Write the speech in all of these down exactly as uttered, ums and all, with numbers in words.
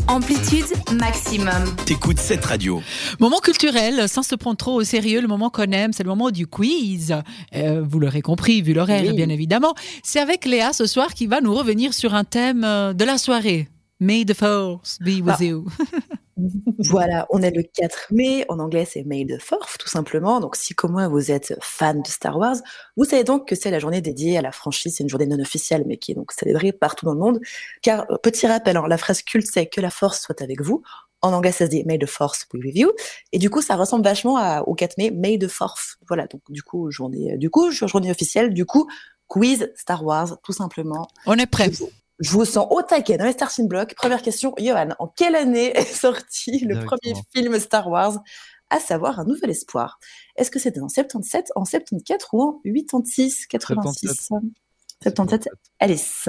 Amplitude maximum. T'écoutes cette radio. Moment culturel, sans se prendre trop au sérieux, le moment qu'on aime, c'est le moment du quiz. Euh, vous l'aurez compris, vu l'horaire, oui. Bien évidemment. C'est avec Léa ce soir qui va nous revenir sur un thème de la soirée. May the force be with ah. you. Voilà, on est le quatre mai, en anglais c'est May the fourth tout simplement, donc si comme moi vous êtes fan de Star Wars, vous savez donc que c'est la journée dédiée à la franchise, c'est une journée non officielle mais qui est donc célébrée partout dans le monde, car petit rappel, hein, la phrase culte c'est que la force soit avec vous, en anglais ça se dit May the force be with you, et du coup ça ressemble vachement à, au quatre mai, May the fourth, voilà, donc du coup journée, du coup journée officielle, du coup quiz Star Wars tout simplement. On est prêt. Je vous sens au taquet dans les starting blocks. Première question, Johan, en quelle année est sorti le premier film Star Wars, à savoir Un Nouvel Espoir? Est-ce que c'était en soixante-dix-sept, en soixante-quatorze ou en quatre-vingt-six, quatre-vingt-six soixante-dix-sept. Alice.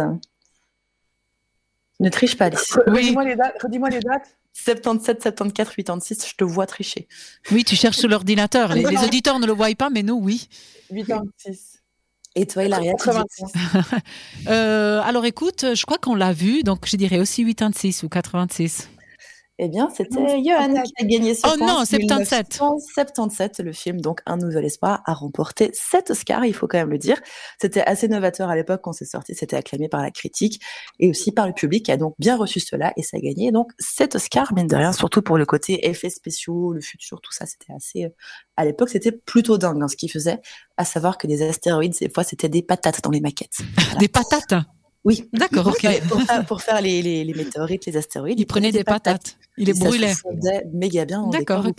Ne triche pas, Alice. Oui. Redis-moi les dates. Redis-moi les dates. soixante-dix-sept, soixante-quatorze, quatre-vingt-six, je te vois tricher. Oui, tu cherches sur l'ordinateur. Les, les auditeurs ne le voient pas, mais nous, oui. quatre-vingt-six. Et toi, Hilaria, quatre-vingt-six. euh, Alors écoute, je crois qu'on l'a vu, donc je dirais aussi quatre-vingt-six ou quatre-vingt-six. Eh bien, c'était Johan qui a gagné ce oh point. Oh non, soixante-dix-sept. soixante-dix-sept, le film, donc Un Nouvel Espoir, a remporté sept Oscars, il faut quand même le dire. C'était assez novateur à l'époque quand c'est sorti, c'était acclamé par la critique et aussi par le public qui a donc bien reçu cela et ça a gagné donc sept Oscars, mine de rien, surtout pour le côté effets spéciaux, le futur, tout ça, c'était assez... À l'époque, c'était plutôt dingue hein, ce qu'il faisait, à savoir que des astéroïdes, des fois, c'était des patates dans les maquettes. Voilà. Des patates? Oui. D'accord, ok. Pour faire, pour faire les, les, les météorites, les astéroïdes. Il, il prenait des, des patates. patates. Il les brûlait. Ça se fondait méga bien. D'accord, ok.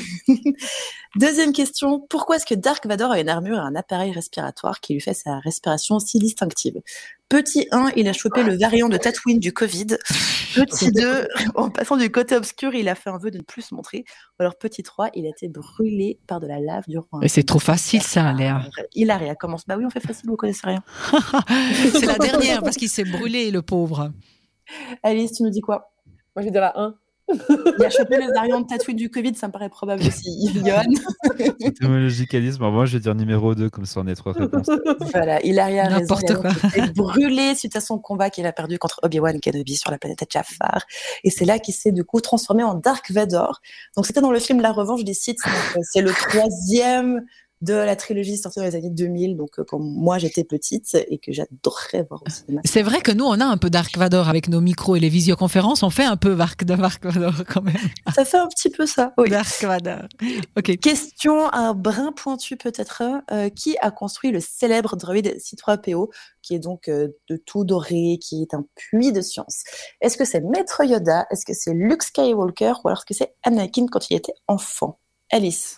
Deuxième question. Pourquoi est-ce que Dark Vador a une armure et un appareil respiratoire qui lui fait sa respiration si distinctive? Petit un, il a chopé le variant de Tatooine du Covid. Petit deux, en passant du côté obscur, il a fait un vœu de ne plus se montrer. Alors petit trois, il a été brûlé par de la lave durant un... Mais c'est trop facile ça, Léa. Hilaria commence. Bah oui, on fait facile, vous connaissez rien. C'est la dernière, parce qu'il s'est brûlé, le pauvre. Alice, tu nous dis quoi? Moi, je vais dire la un. Il a chopé le variant de Tatooine du Covid, ça me paraît probable aussi. Johan. C'était ma logique, Alice. Mais moi, je vais dire numéro deux, comme ça on est trois réponses. Voilà, Hilaria a raison. N'importe quoi. Il a été brûlé suite à son combat qu'il a perdu contre Obi-Wan Kenobi sur la planète Jafar. Et c'est là qu'il s'est du coup transformé en Dark Vador. Donc c'était dans le film La Revanche des Sith. Donc, c'est le troisième de la trilogie sortie dans les années deux mille, donc euh, quand moi j'étais petite et que j'adorerais voir au cinéma. C'est vrai que nous on a un peu Dark Vador avec nos micros et les visioconférences, on fait un peu Dark Vador quand même. Ça fait un petit peu ça. Oui. Dark Vador. Ok. Question un brin pointu peut-être. Euh, qui a construit le célèbre droïde C trois P O, qui est donc euh, de tout doré, qui est un puits de science? Est-ce que c'est Maître Yoda? Est-ce que c'est Luke Skywalker? Ou alors est-ce que c'est Anakin quand il était enfant? Alice.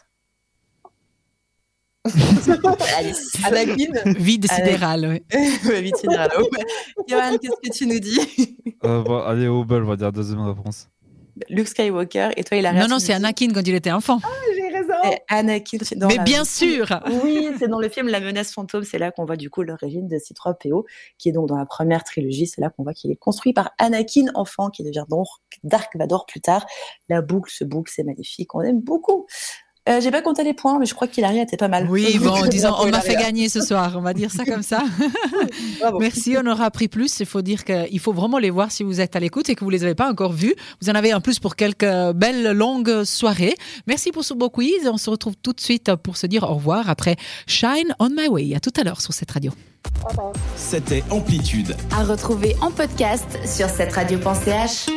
Alice. Anakin. Vide sidéral, oui. Vide sidéral. Johan, qu'est-ce que tu nous dis? euh, bon, Allez, au bol, on va dire deuxième réponse. Luke Skywalker, et toi, il a Non, non, c'est Anakin quand il était enfant. Ah, j'ai raison. Et Anakin. Dans Mais la... bien sûr. Oui, c'est dans le film La Menace Fantôme, c'est là qu'on voit du coup l'origine de C trois P O, qui est donc dans la première trilogie, c'est là qu'on voit qu'il est construit par Anakin enfant, qui devient donc Dark Vador plus tard. La boucle, ce boucle, c'est magnifique, on aime beaucoup. Euh, j'ai pas compté les points, mais je crois qu'Hilaria était pas mal. Oui, bon, disons, on m'a fait gagner ce soir, on va dire ça comme ça. Merci, on aura appris plus. Il faut dire qu'il faut vraiment les voir si vous êtes à l'écoute et que vous les avez pas encore vus. Vous en avez en plus pour quelques belles longues soirées. Merci pour ce beau quiz. On se retrouve tout de suite pour se dire au revoir après Shine on My Way. À tout à l'heure sur cette radio. C'était Amplitude. À retrouver en podcast sur cette radio point c h.